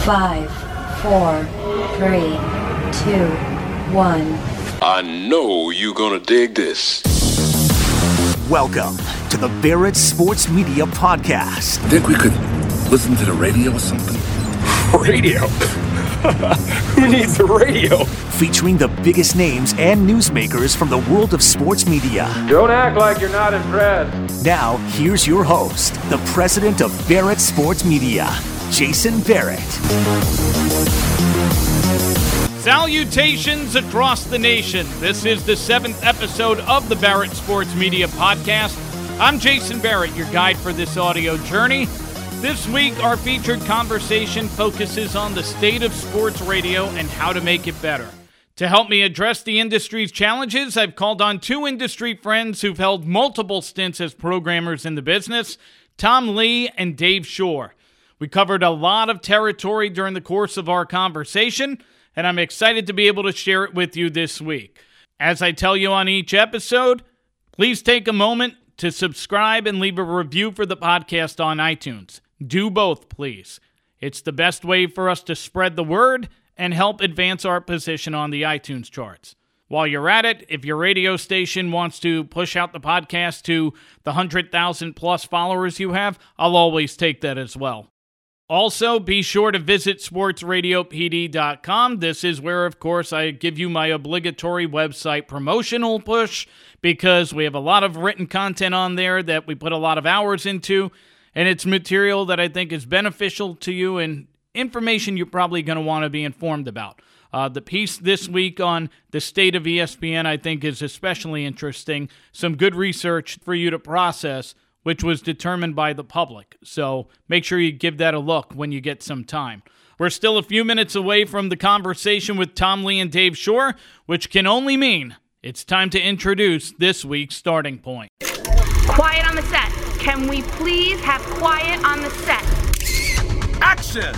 5, 4, 3, 2, 1. I know you're gonna dig this. Welcome to the Barrett Sports Media Podcast. Think we could listen to the radio or something? Radio? Who needs the radio? Featuring the biggest names and newsmakers from the world of sports media. Don't act like you're not impressed. Now, here's your host, the president of Barrett Sports Media, Jason Barrett. Salutations across the nation. This is the 7th episode of the Barrett Sports Media Podcast. I'm Jason Barrett, your guide for this audio journey. This week, our featured conversation focuses on the state of sports radio and how to make it better. To help me address the industry's challenges, I've called on two industry friends who've held multiple stints as programmers in the business, Tom Lee and Dave Shore. We covered a lot of territory during the course of our conversation, and I'm excited to be able to share it with you this week. As I tell you on each episode, please take a moment to subscribe and leave a review for the podcast on iTunes. Do both, please. It's the best way for us to spread the word and help advance our position on the iTunes charts. While you're at it, if your radio station wants to push out the podcast to the 100,000 plus followers you have, I'll always take that as well. Also, be sure to visit sportsradiopd.com. This is where, of course, I give you my obligatory website promotional push because we have a lot of written content on there that we put a lot of hours into, and it's material that I think is beneficial to you and information you're probably going to want to be informed about. The piece this week on the state of ESPN I think is especially interesting. Some good research for you to process, which was determined by the public. So make sure you give that a look when you get some time. We're still a few minutes away from the conversation with Tom Lee and Dave Shore, which can only mean it's time to introduce this week's starting point. Quiet on the set. Can we please have quiet on the set? Action!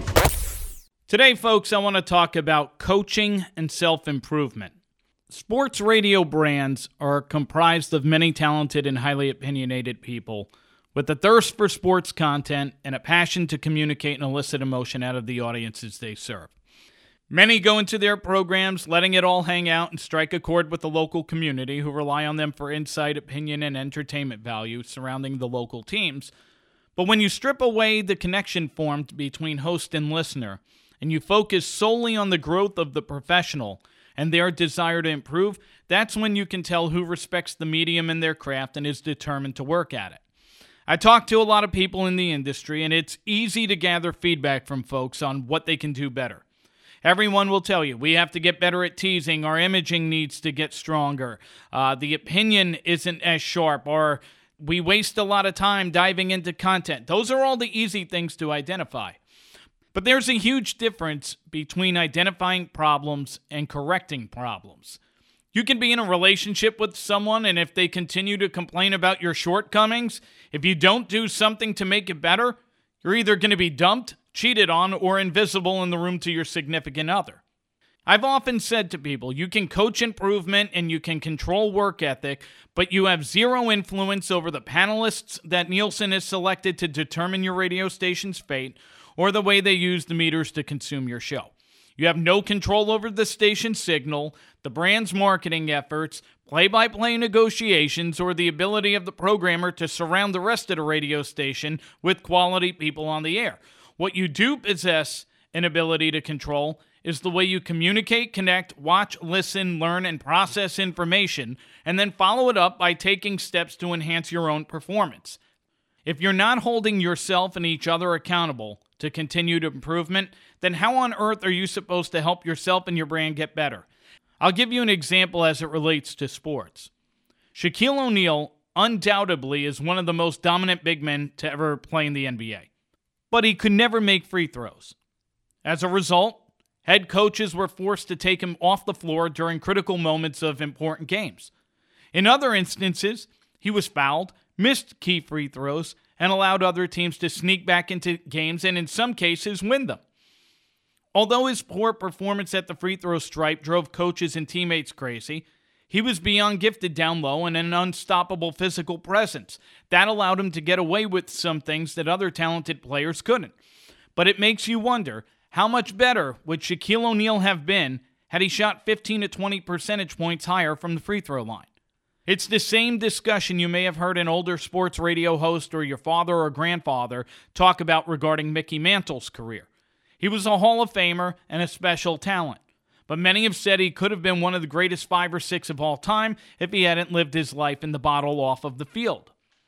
Today, folks, I want to talk about coaching and self-improvement. Sports radio brands are comprised of many talented and highly opinionated people with a thirst for sports content and a passion to communicate and elicit emotion out of the audiences they serve. Many go into their programs letting it all hang out and strike a chord with the local community who rely on them for insight, opinion, and entertainment value surrounding the local teams. But when you strip away the connection formed between host and listener, and you focus solely on the growth of the professional and their desire to improve, that's when you can tell who respects the medium and their craft and is determined to work at it. I talk to a lot of people in the industry, and it's easy to gather feedback from folks on what they can do better. Everyone will tell you, we have to get better at teasing, our imaging needs to get stronger, the opinion isn't as sharp, or we waste a lot of time diving into content. Those are all the easy things to identify. But there's a huge difference between identifying problems and correcting problems. You can be in a relationship with someone, and if they continue to complain about your shortcomings, if you don't do something to make it better, you're either going to be dumped, cheated on, or invisible in the room to your significant other. I've often said to people, you can coach improvement and you can control work ethic, but you have zero influence over the panelists that Nielsen has selected to determine your radio station's fate or the way they use the meters to consume your show. You have no control over the station's signal, the brand's marketing efforts, play-by-play negotiations, or the ability of the programmer to surround the rest of the radio station with quality people on the air. What you do possess an ability to control is the way you communicate, connect, watch, listen, learn, and process information, and then follow it up by taking steps to enhance your own performance. If you're not holding yourself and each other accountable to continued improvement, then how on earth are you supposed to help yourself and your brand get better? I'll give you an example as it relates to sports. Shaquille O'Neal undoubtedly is one of the most dominant big men to ever play in the NBA. But he could never make free throws. As a result, head coaches were forced to take him off the floor during critical moments of important games. In other instances, he was fouled, missed key free throws, and allowed other teams to sneak back into games and in some cases win them. Although his poor performance at the free throw stripe drove coaches and teammates crazy, he was beyond gifted down low and an unstoppable physical presence. That allowed him to get away with some things that other talented players couldn't. But it makes you wonder, How much better would Shaquille O'Neal have been had he shot 15 to 20 percentage points higher from the free throw line? It's the same discussion you may have heard an older sports radio host or your father or grandfather talk about regarding Mickey Mantle's career. He was a Hall of Famer and a special talent, but many have said he could have been one of the greatest 5 or 6 of all time if he hadn't lived his life in the bottle off of the field.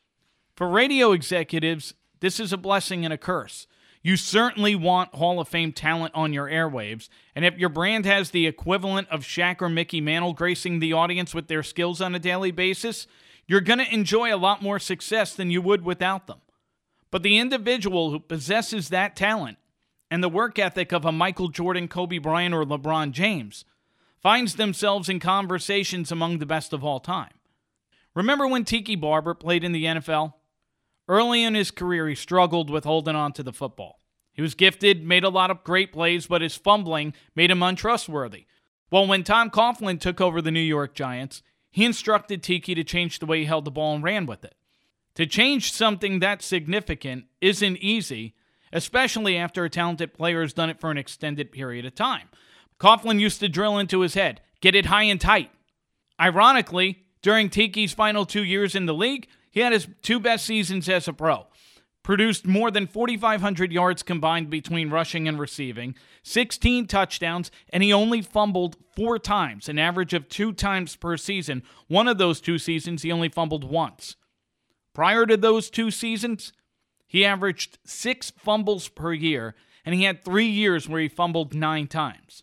For radio executives, this is a blessing and a curse. You certainly want Hall of Fame talent on your airwaves, and if your brand has the equivalent of Shaq or Mickey Mantle gracing the audience with their skills on a daily basis, you're going to enjoy a lot more success than you would without them. But the individual who possesses that talent and the work ethic of a Michael Jordan, Kobe Bryant, or LeBron James finds themselves in conversations among the best of all time. Remember when Tiki Barber played in the NFL? Early in his career, he struggled with holding on to the football. He was gifted, made a lot of great plays, but his fumbling made him untrustworthy. Well, when Tom Coughlin took over the New York Giants, he instructed Tiki to change the way he held the ball and ran with it. To change something that significant isn't easy, especially after a talented player has done it for an extended period of time. Coughlin used to drill into his head, get it high and tight. Ironically, during Tiki's final 2 years in the league, he had his 2 best seasons as a pro. Produced more than 4,500 yards combined between rushing and receiving, 16 touchdowns, and he only fumbled 4 times, an average of 2 times per season. One of those 2 seasons, he only fumbled once. Prior to those 2 seasons, he averaged 6 fumbles per year, and he had 3 years where he fumbled 9 times.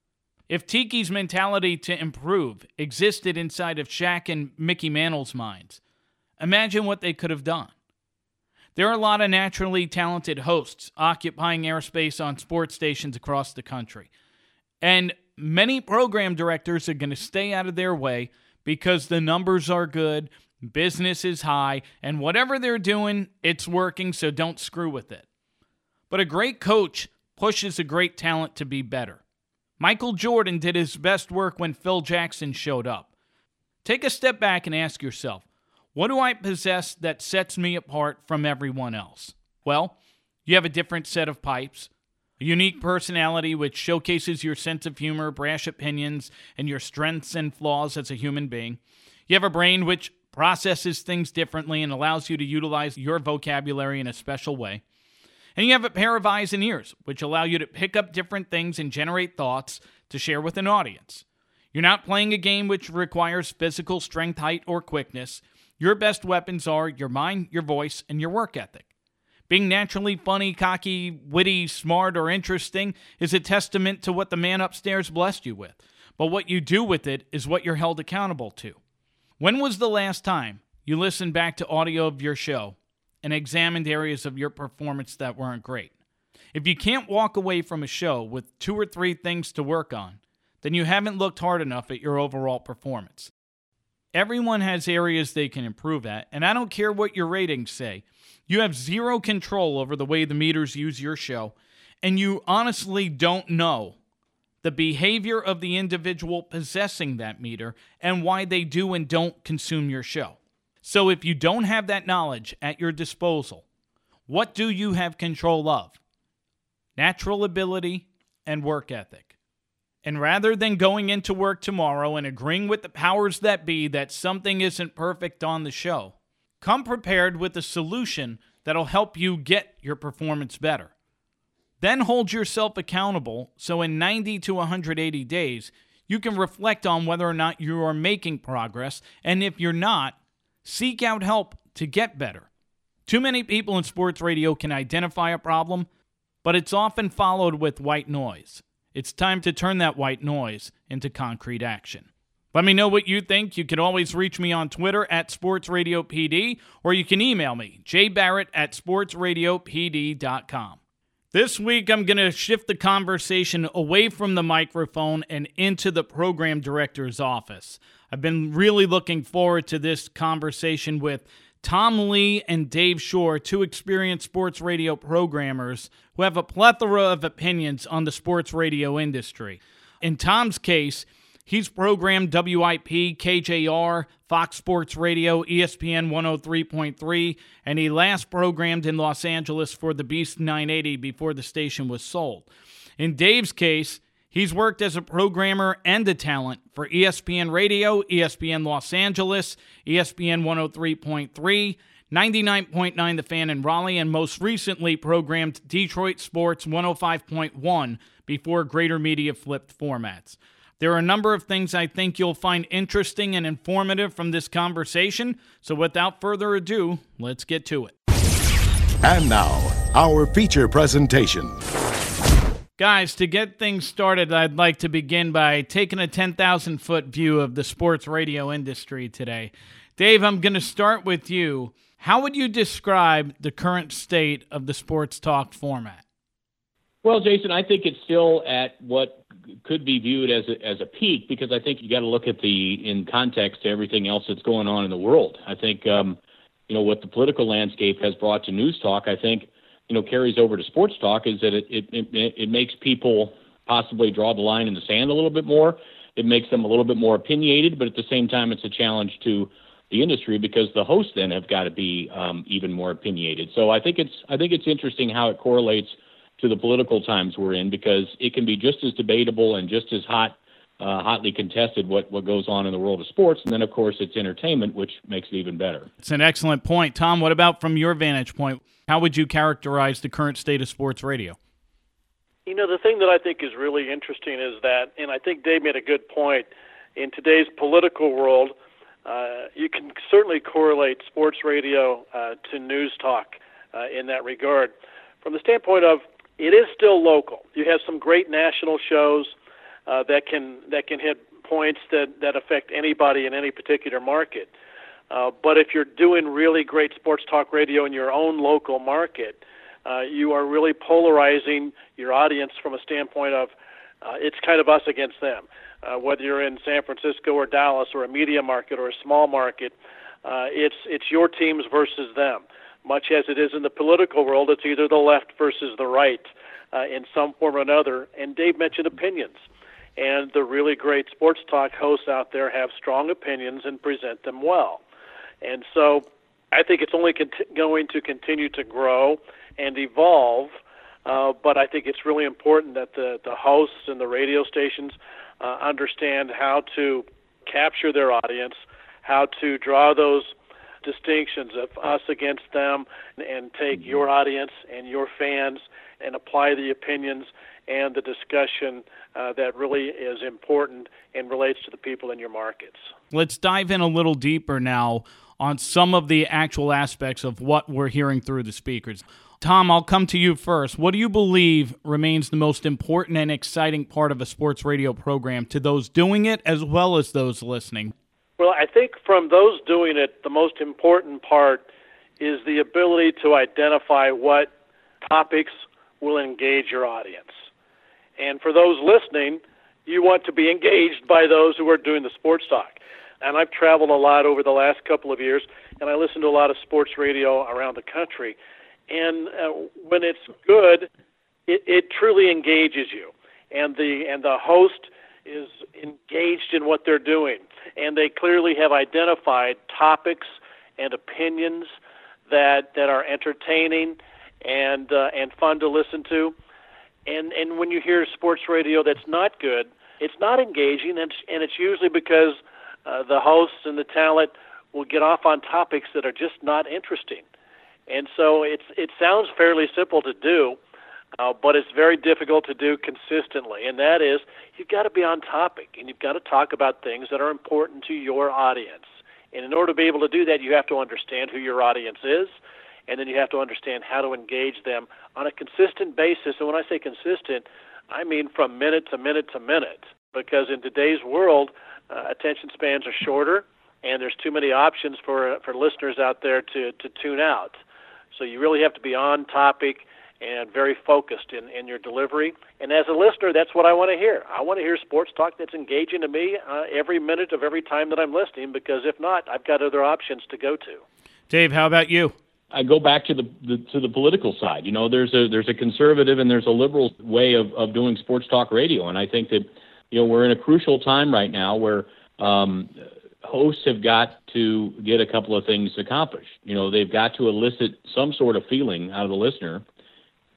If Tiki's mentality to improve existed inside of Shaq and Mickey Mantle's minds, imagine what they could have done. There are a lot of naturally talented hosts occupying airspace on sports stations across the country. And many program directors are going to stay out of their way because the numbers are good, business is high, and whatever they're doing, it's working, so don't screw with it. But a great coach pushes a great talent to be better. Michael Jordan did his best work when Phil Jackson showed up. Take a step back and ask yourself, what do I possess that sets me apart from everyone else? Well, you have a different set of pipes, a unique personality which showcases your sense of humor, brash opinions, and your strengths and flaws as a human being. You have a brain which processes things differently and allows you to utilize your vocabulary in a special way. And you have a pair of eyes and ears, which allow you to pick up different things and generate thoughts to share with an audience. You're not playing a game which requires physical strength, height, or quickness. Your best weapons are your mind, your voice, and your work ethic. Being naturally funny, cocky, witty, smart, or interesting is a testament to what the man upstairs blessed you with. But what you do with it is what you're held accountable to. When was the last time you listened back to audio of your show and examined areas of your performance that weren't great? If you can't walk away from a show with 2 or 3 things to work on, then you haven't looked hard enough at your overall performance. Everyone has areas they can improve at, and I don't care what your ratings say. You have 0 control over the way the meters use your show, and you honestly don't know the behavior of the individual possessing that meter and why they do and don't consume your show. So if you don't have that knowledge at your disposal, what do you have control of? Natural ability and work ethic. And rather than going into work tomorrow and agreeing with the powers that be that something isn't perfect on the show, come prepared with a solution that'll help you get your performance better. Then hold yourself accountable so in 90 to 180 days, you can reflect on whether or not you are making progress, and if you're not, seek out help to get better. Too many people in sports radio can identify a problem, but it's often followed with white noise. It's time to turn that white noise into concrete action. Let me know what you think. You can always reach me on Twitter at SportsRadioPD, or you can email me, jbarrett@sportsradiopd.com. This week, I'm going to shift the conversation away from the microphone and into the program director's office. I've been really looking forward to this conversation with Tom Lee and Dave Shore, 2 experienced sports radio programmers who have a plethora of opinions on the sports radio industry. In Tom's case, he's programmed WIP, KJR, Fox Sports Radio, ESPN 103.3, and he last programmed in Los Angeles for the Beast 980 before the station was sold. In Dave's case, he's worked as a programmer and a talent for ESPN Radio, ESPN Los Angeles, ESPN 103.3, 99.9 The Fan in Raleigh, and most recently programmed Detroit Sports 105.1 before Greater Media flipped formats. There are a number of things I think you'll find interesting and informative from this conversation, so without further ado, let's get to it. And now, our feature presentation. Guys, to get things started, I'd like to begin by taking a 10,000-foot view of the sports radio industry today. Dave, I'm going to start with you. How would you describe the current state of the sports talk format? Well, Jason, I think it's still at what could be viewed as a peak, because I think you got to look at in context to everything else that's going on in the world. I think, what the political landscape has brought to news talk, I think, carries over to sports talk, is that it makes people possibly draw the line in the sand a little bit more. It makes them a little bit more opinionated, but at the same time, it's a challenge to the industry because the hosts then have got to be even more opinionated. So I think it's interesting how it correlates to the political times we're in, because it can be just as debatable and just as hotly contested what goes on in the world of sports. And then, of course, it's entertainment, which makes it even better. It's an excellent point. Tom, what about from your vantage point? How would you characterize the current state of sports radio? The thing that I think is really interesting is that, and I think Dave made a good point, in today's political world, you can certainly correlate sports radio to news talk in that regard. From the standpoint of, it is still local. You have some great national shows that can hit points that affect anybody in any particular market. But if you're doing really great sports talk radio in your own local market, you are really polarizing your audience from a standpoint of it's kind of us against them. Whether you're in San Francisco or Dallas or a media market or a small market, it's your teams versus them. Much as it is in the political world, it's either the left versus the right in some form or another. And Dave mentioned opinions. And the really great sports talk hosts out there have strong opinions and present them well. And so I think it's only going to continue to grow and evolve, but I think it's really important that the hosts and the radio stations understand how to capture their audience, how to draw those distinctions of us against them, and take your audience and your fans and apply the opinions and the discussion that really is important and relates to the people in your markets. Let's dive in a little deeper now on some of the actual aspects of what we're hearing through the speakers. Tom, I'll come to you first. What do you believe remains the most important and exciting part of a sports radio program to those doing it as well as those listening? Well, I think from those doing it, the most important part is the ability to identify what topics will engage your audience. And for those listening, you want to be engaged by those who are doing the sports talk. And I've traveled a lot over the last couple of years, and I listen to a lot of sports radio around the country. And when it's good, it truly engages you. And the host is engaged in what they're doing. And they clearly have identified topics and opinions that are entertaining and fun to listen to. And when you hear sports radio that's not good, it's not engaging, and it's usually because the hosts and the talent will get off on topics that are just not interesting. And so it sounds fairly simple to do, but it's very difficult to do consistently. And that is, you've got to be on topic, and you've got to talk about things that are important to your audience. And in order to be able to do that, you have to understand who your audience is, and then you have to understand how to engage them on a consistent basis. And when I say consistent, I mean from minute to minute to minute, because in today's world, attention spans are shorter, and there's too many options for listeners out there to tune out. So you really have to be on topic and very focused in your delivery. And as a listener, that's what I want to hear. I want to hear sports talk that's engaging to me every minute of every time that I'm listening, because if not, I've got other options to go to. Dave, how about you? I go back to the political side. You know, there's a conservative and there's a liberal way of doing sports talk radio, and I think that we're in a crucial time right now where hosts have got to get a couple of things accomplished. They've got to elicit some sort of feeling out of the listener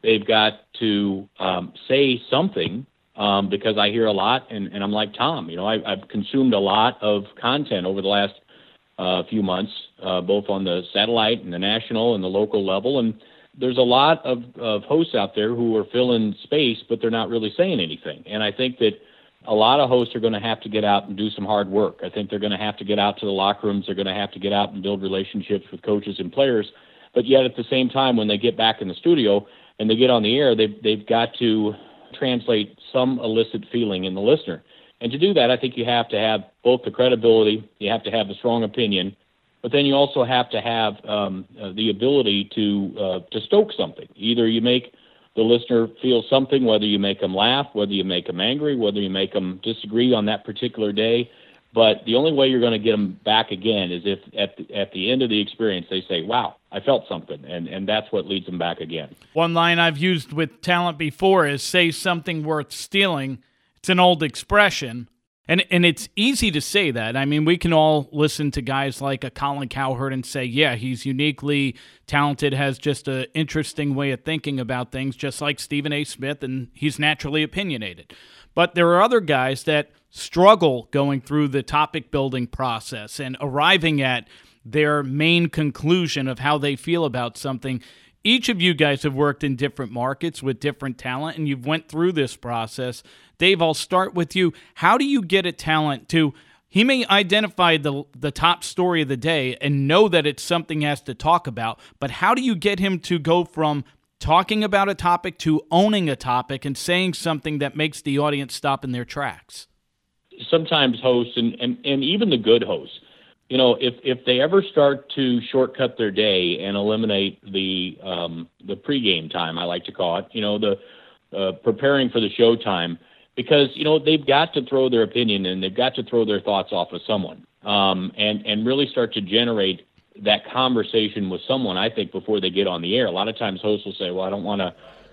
They've got to say something because I hear a lot, and I'm like Tom. I've consumed a lot of content over the last few months, both on the satellite and the national and the local level, and there's a lot of hosts out there who are filling space, but they're not really saying anything. And I think that a lot of hosts are going to have to get out and do some hard work. I think they're going to have to get out to the locker rooms. They're going to have to get out and build relationships with coaches and players. But yet at the same time, when they get back in the studio and they get on the air, they've got to translate some illicit feeling in the listener. And to do that, I think you have to have both the credibility, you have to have the strong opinion, but then you also have to have the ability to stoke something. Either you make the listener feel something, whether you make them laugh, whether you make them angry, whether you make them disagree on that particular day. But the only way you're going to get them back again is if at the end of the experience they say, wow, I felt something, and that's what leads them back again. One line I've used with talent before is say something worth stealing. It's an old expression, and it's easy to say that. I mean, we can all listen to guys like a Colin Cowherd and say, yeah, he's uniquely talented, has just an interesting way of thinking about things, just like Stephen A. Smith, and he's naturally opinionated. But there are other guys that struggle going through the topic building process and arriving at their main conclusion of how they feel about something. Each of you guys have worked in different markets with different talent, and you've went through this process. Dave, I'll start with you. How do you get a talent to, he may identify the top story of the day and know that it's something he has to talk about, but how do you get him to go from talking about a topic to owning a topic and saying something that makes the audience stop in their tracks? Sometimes hosts, and even the good hosts, if they ever start to shortcut their day and eliminate the pregame time, I like to call it, the preparing for the show time, because, they've got to throw their opinion and they've got to throw their thoughts off of someone, and really start to generate that conversation with someone, I think, before they get on the air. A lot of times hosts will say, well, I don't want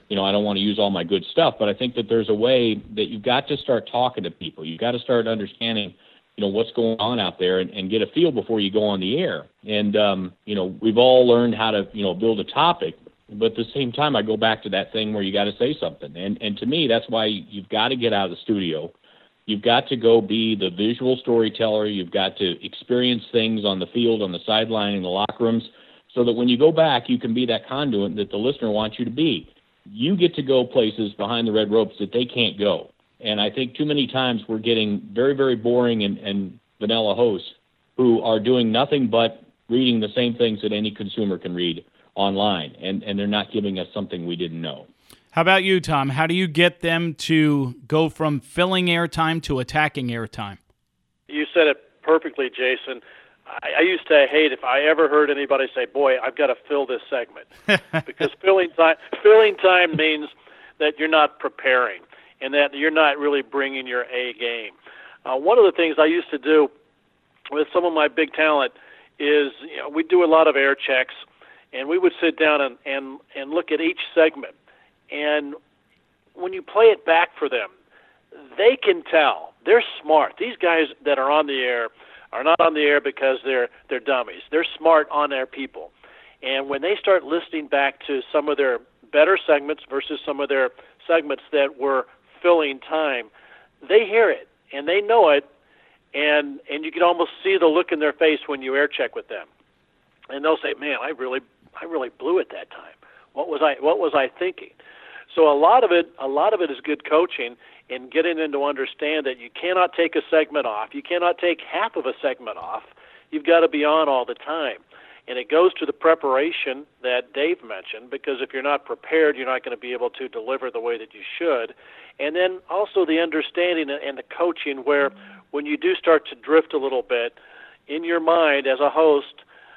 to use all my good stuff, but I think that there's a way that you've got to start talking to people. You've got to start understanding what's going on out there and get a feel before you go on the air. And, we've all learned how to, build a topic, but at the same time, I go back to that thing where you got to say something. And to me, that's why you've got to get out of the studio. You've got to go be the visual storyteller. You've got to experience things on the field, on the sideline, in the locker rooms, so that when you go back, you can be that conduit that the listener wants you to be. You get to go places behind the red ropes that they can't go. And I think too many times we're getting very, very boring and vanilla hosts who are doing nothing but reading the same things that any consumer can read online, and they're not giving us something we didn't know. How about you, Tom? How do you get them to go from filling airtime to attacking airtime? You said it perfectly, Jason. I used to hate if I ever heard anybody say, boy, I've got to fill this segment. Because filling time means that you're not preparing and that you're not really bringing your A game. One of the things I used to do with some of my big talent is we do a lot of air checks, and we would sit down and look at each segment. And when you play it back for them, they can tell. They're smart. These guys that are on the air are not on the air because they're dummies. They're smart on-air people. And when they start listening back to some of their better segments versus some of their segments that were filling time, they hear it and they know it, and you can almost see the look in their face when you air check with them. And they'll say, man, I really blew it that time. What was I thinking? So a lot of it is good coaching in getting them to understand that you cannot take a segment off. You cannot take half of a segment off. You've got to be on all the time. And it goes to the preparation that Dave mentioned, because if you're not prepared, you're not going to be able to deliver the way that you should. And then also the understanding and the coaching where when you do start to drift a little bit, in your mind as a host,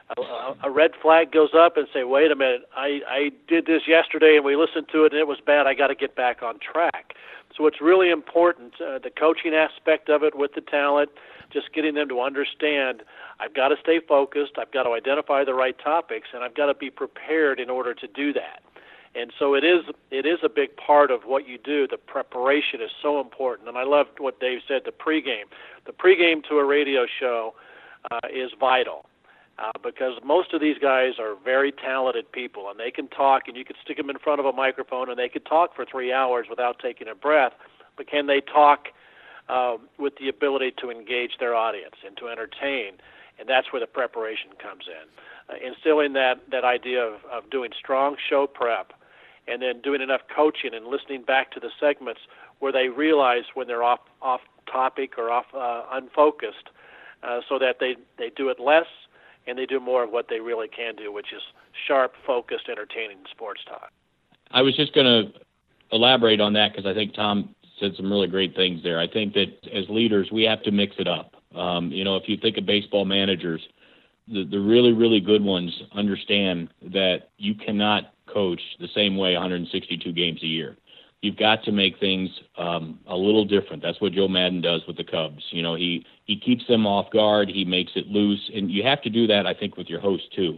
a red flag goes up and say, wait a minute, I did this yesterday and we listened to it and it was bad. I got to get back on track. So it's really important, the coaching aspect of it with the talent, just getting them to understand I've got to stay focused, I've got to identify the right topics, and I've got to be prepared in order to do that. And so it is a big part of what you do. The preparation is so important. And I loved what Dave said, the pregame. The pregame to a radio show is vital. because most of these guys are very talented people, and they can talk, and you can stick them in front of a microphone, and they can talk for 3 hours without taking a breath, but can they talk with the ability to engage their audience and to entertain? And that's where the preparation comes in. Instilling that idea of doing strong show prep and then doing enough coaching and listening back to the segments where they realize when they're off topic or off unfocused, so that they do it less and they do more of what they really can do, which is sharp, focused, entertaining sports talk. I was just going to elaborate on that because I think Tom said some really great things there. I think that as leaders, we have to mix it up. If you think of baseball managers, the really, really good ones understand that you cannot coach the same way 162 games a year. You've got to make things a little different. That's what Joe Madden does with the Cubs. He keeps them off guard. He makes it loose. And you have to do that, I think, with your host, too.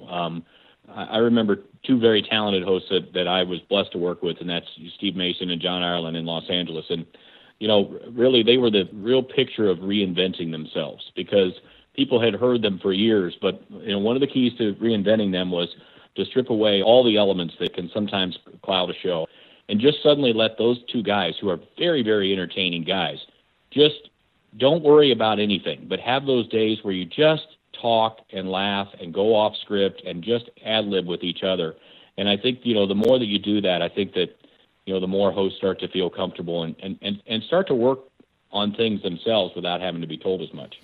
I remember two very talented hosts that I was blessed to work with, and that's Steve Mason and John Ireland in Los Angeles. And, really they were the real picture of reinventing themselves because people had heard them for years. But, one of the keys to reinventing them was to strip away all the elements that can sometimes cloud a show and just suddenly let those two guys, who are very, very entertaining guys, just don't worry about anything, but have those days where you just talk and laugh and go off script and just ad-lib with each other. And I think, the more that you do that, I think that, the more hosts start to feel comfortable and start to work on things themselves without having to be told as much.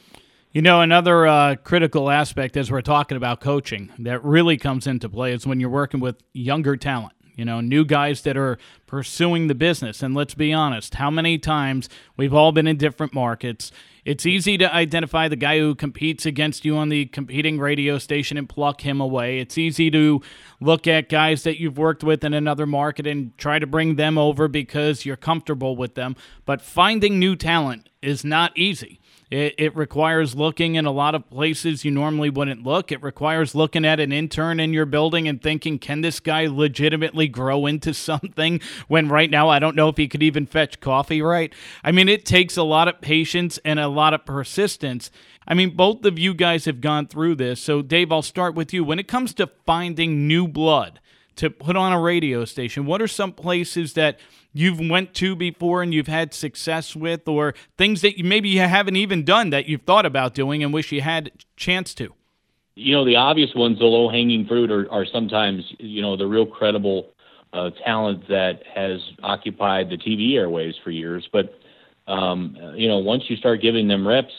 Another critical aspect as we're talking about coaching that really comes into play is when you're working with younger talent. New guys that are pursuing the business. And let's be honest, how many times we've all been in different markets. It's easy to identify the guy who competes against you on the competing radio station and pluck him away. It's easy to look at guys that you've worked with in another market and try to bring them over because you're comfortable with them. But finding new talent is not easy. It requires looking in a lot of places you normally wouldn't look. It requires looking at an intern in your building and thinking, can this guy legitimately grow into something when right now I don't know if he could even fetch coffee right? I mean, it takes a lot of patience and a lot of persistence. I mean, both of you guys have gone through this. So, Dave, I'll start with you. When it comes to finding new blood to put on a radio station, what are some places that you've went to before and you've had success with, or things that maybe you haven't even done that you've thought about doing and wish you had a chance to? The obvious ones, the low-hanging fruit, are sometimes, the real credible talent that has occupied the TV airwaves for years. But, once you start giving them reps,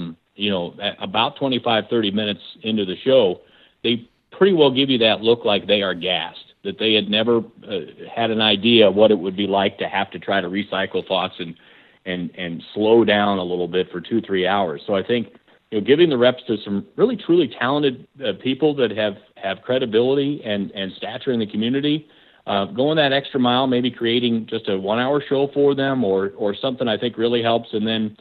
about 25, 30 minutes into the show, they pretty well give you that look like they are gassed, that they had never had an idea what it would be like to have to try to recycle thoughts and slow down a little bit for 2-3 hours. So I think giving the reps to some really truly talented people that have credibility and stature in the community, going that extra mile, maybe creating just a 1-hour show for them or something, I think really helps. And then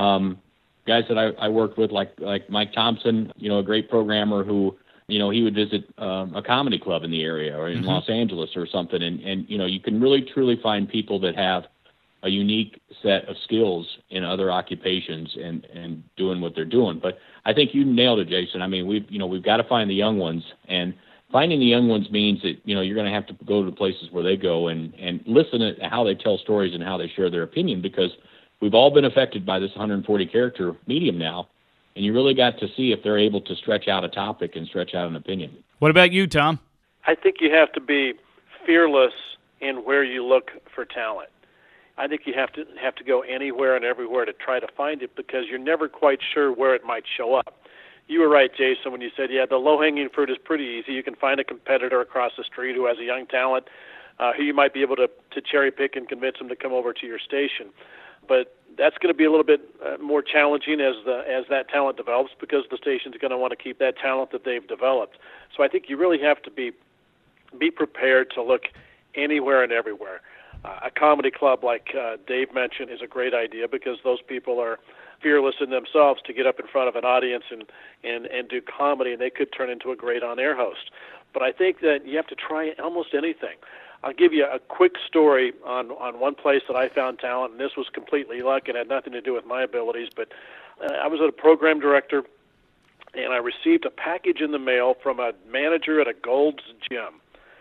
guys that I worked with like Mike Thompson, a great programmer who he would visit a comedy club in the area or in Los Angeles or something. And you can really, truly find people that have a unique set of skills in other occupations and doing what they're doing. But I think you nailed it, Jason. I mean, we've got to find the young ones, and finding the young ones means that, you're going to have to go to the places where they go and listen to how they tell stories and how they share their opinion, because we've all been affected by this 140 character medium now. And you really got to see if they're able to stretch out a topic and stretch out an opinion. What about you, Tom? I think you have to be fearless in where you look for talent. I think you have to go anywhere and everywhere to try to find it, because you're never quite sure where it might show up. You were right, Jason, when you said, the low-hanging fruit is pretty easy. You can find a competitor across the street who has a young talent who you might be able to cherry-pick and convince them to come over to your station. But that's going to be a little bit more challenging as that talent develops, because the station's going to want to keep that talent that they've developed. So I think you really have to be prepared to look anywhere and everywhere. A comedy club like Dave mentioned is a great idea, because those people are fearless in themselves to get up in front of an audience and do comedy, and they could turn into a great on-air host. But I think that you have to try almost anything. I'll give you a quick story on one place that I found talent, and this was completely luck and had nothing to do with my abilities. But I was a program director and I received a package in the mail from a manager at a Gold's Gym.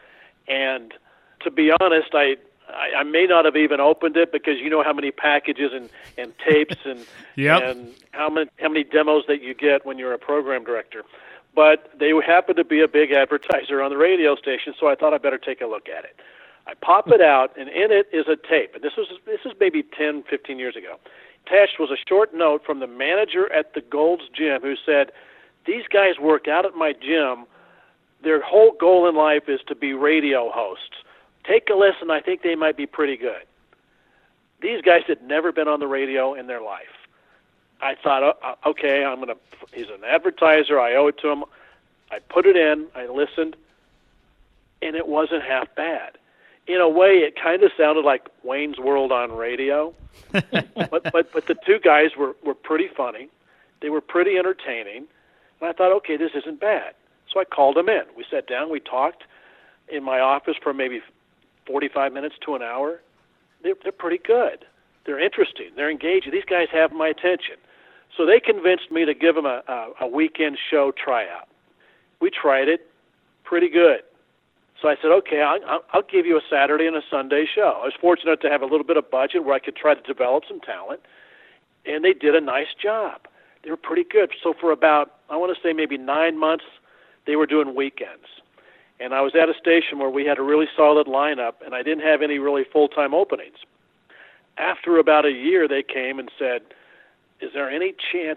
And to be honest, I may not have even opened it, because you know how many packages and tapes and and how many demos that you get when you're a program director. But they happen to be a big advertiser on the radio station, so I thought I'd better take a look at it. I pop it out, and in it is a tape. And this is maybe 10, 15 years ago. Attached was a short note from the manager at the Gold's Gym who said, "These guys work out at my gym. Their whole goal in life is to be radio hosts. Take a listen. I think they might be pretty good." These guys had never been on the radio in their life. I thought, okay, he's an advertiser. I owe it to him. I put it in. I listened, and it wasn't half bad. In a way, it kind of sounded like Wayne's World on radio. but the two guys were pretty funny. They were pretty entertaining. And I thought, okay, this isn't bad. So I called them in. We sat down. We talked in my office for maybe 45 minutes to an hour. They're pretty good. They're interesting. They're engaging. These guys have my attention. So they convinced me to give them a weekend show tryout. We tried it. Pretty good. So I said, okay, I'll give you a Saturday and a Sunday show. I was fortunate to have a little bit of budget where I could try to develop some talent, and they did a nice job. They were pretty good. So for about, I want to say maybe 9 months, they were doing weekends. And I was at a station where we had a really solid lineup, and I didn't have any really full-time openings. After about a year, they came and said, is there any chance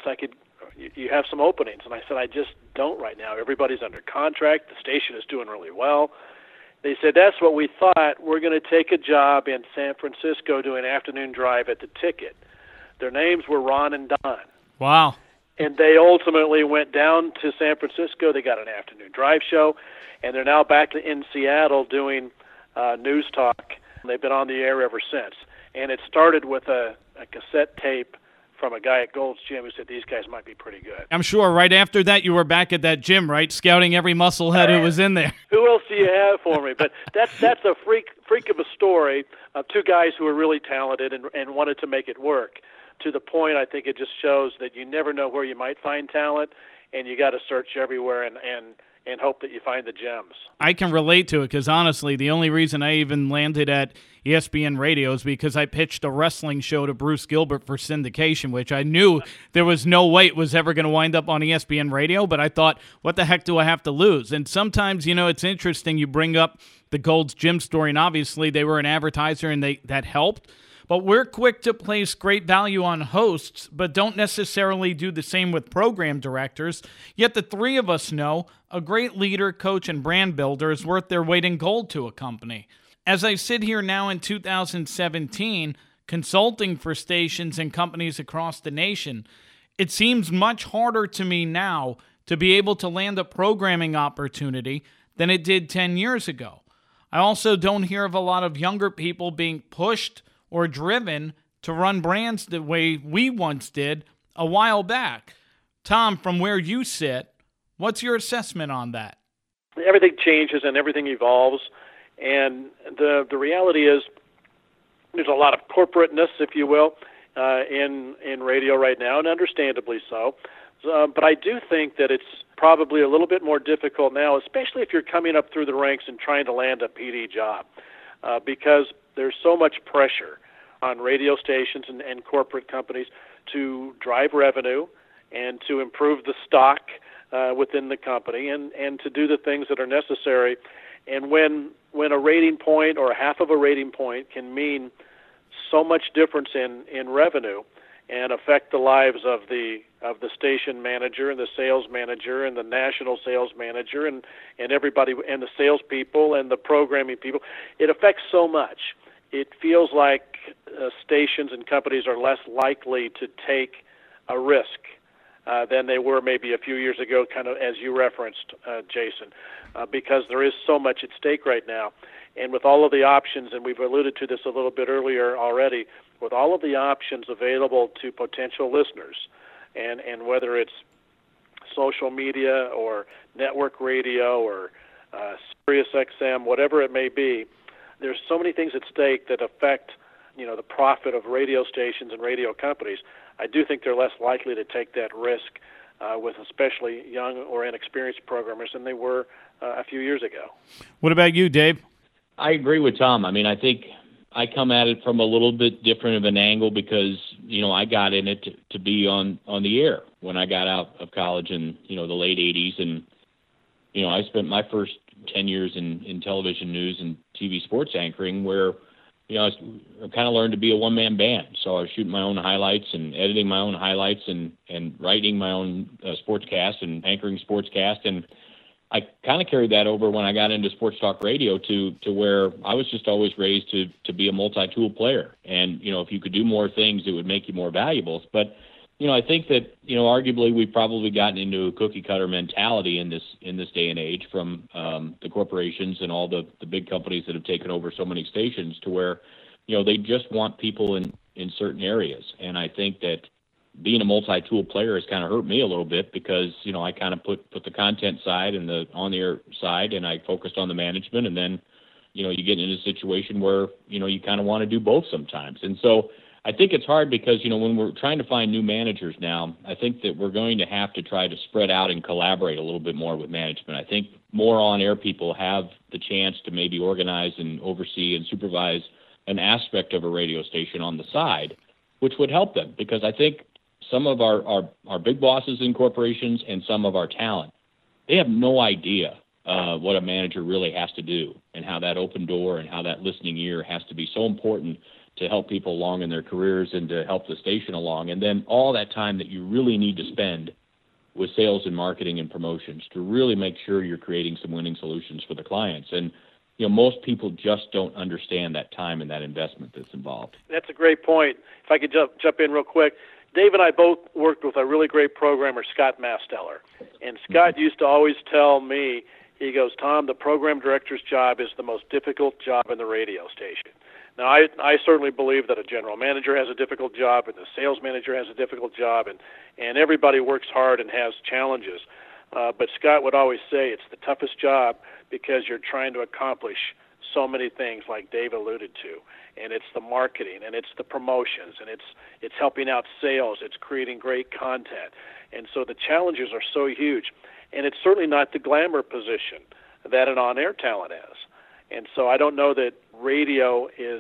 you have some openings? And I said, I just don't right now. Everybody's under contract. The station is doing really well. They said, that's what we thought. We're going to take a job in San Francisco doing afternoon drive at the Ticket. Their names were Ron and Don. Wow. And they ultimately went down to San Francisco. They got an afternoon drive show, and they're now back in Seattle doing news talk. They've been on the air ever since. And it started with a cassette tape from a guy at Gold's Gym who said these guys might be pretty good. I'm sure right after that you were back at that gym, right, scouting every musclehead who was in there. Who else do you have for me? But that's a freak of a story of two guys who are really talented and wanted to make it work. To the point, I think it just shows that you never know where you might find talent, and you got to search everywhere and hope that you find the gems. I can relate to it because, honestly, the only reason I even landed at ESPN Radio is because I pitched a wrestling show to Bruce Gilbert for syndication, which I knew there was no way it was ever going to wind up on ESPN Radio, but I thought, what the heck do I have to lose? And sometimes, it's interesting. You bring up the Gold's Gym story, and obviously they were an advertiser, and that helped. But we're quick to place great value on hosts, but don't necessarily do the same with program directors. Yet the three of us know a great leader, coach, and brand builder is worth their weight in gold to a company. As I sit here now in 2017, consulting for stations and companies across the nation, it seems much harder to me now to be able to land a programming opportunity than it did 10 years ago. I also don't hear of a lot of younger people being pushed or driven to run brands the way we once did a while back. Tom, from where you sit, what's your assessment on that? Everything changes and everything evolves, and the reality is there's a lot of corporateness, if you will, in radio right now, and understandably so. But I do think that it's probably a little bit more difficult now, especially if you're coming up through the ranks and trying to land a PD job, because there's so much pressure on radio stations and corporate companies to drive revenue and to improve the stock within the company and to do the things that are necessary. And when a rating point or half of a rating point can mean so much difference in revenue and affect the lives of the station manager and the sales manager and the national sales manager and everybody and the salespeople and the programming people, it affects so much. It feels like stations and companies are less likely to take a risk than they were maybe a few years ago, kind of as you referenced, Jason, because there is so much at stake right now. And with all of the options, and we've alluded to this a little bit earlier already, with all of the options available to potential listeners, and whether it's social media or network radio or Sirius XM, whatever it may be, there's so many things at stake that affect, the profit of radio stations and radio companies. I do think they're less likely to take that risk with especially young or inexperienced programmers than they were a few years ago. What about you, Dave? I agree with Tom. I mean, I think I come at it from a little bit different of an angle because, I got in it to be on the air when I got out of college in, the late 80s. And, I spent my first 10 years in television news and TV sports anchoring where, I kind of learned to be a one-man band. So I was shooting my own highlights and editing my own highlights and writing my own sportscast and anchoring sportscast. And I kind of carried that over when I got into sports talk radio to where I was just always raised to be a multi-tool player. And, if you could do more things, it would make you more valuable. But, I think that, arguably we've probably gotten into a cookie-cutter mentality in this day and age from the corporations and all the big companies that have taken over so many stations to where, they just want people in certain areas. And I think that being a multi-tool player has kind of hurt me a little bit because, I kind of put the content side and the on-the-air side, and I focused on the management. And then, you get into a situation where, you kind of want to do both sometimes. And so I think it's hard because, when we're trying to find new managers now, I think that we're going to have to try to spread out and collaborate a little bit more with management. I think more on-air people have the chance to maybe organize and oversee and supervise an aspect of a radio station on the side, which would help them because I think some of our big bosses in corporations and some of our talent, they have no idea what a manager really has to do and how that open door and how that listening ear has to be so important to help people along in their careers and to help the station along. And then all that time that you really need to spend with sales and marketing and promotions to really make sure you're creating some winning solutions for the clients. And, most people just don't understand that time and that investment that's involved. That's a great point. If I could jump in real quick. Dave and I both worked with a really great programmer, Scott Masteller. And Scott used to always tell me, he goes, Tom, the program director's job is the most difficult job in the radio station. Now, I certainly believe that a general manager has a difficult job and the sales manager has a difficult job, and everybody works hard and has challenges. But Scott would always say it's the toughest job because you're trying to accomplish so many things like Dave alluded to. And it's the marketing, and it's the promotions, and it's helping out sales, it's creating great content. And so the challenges are so huge. And it's certainly not the glamour position that an on-air talent is. And so I don't know that radio is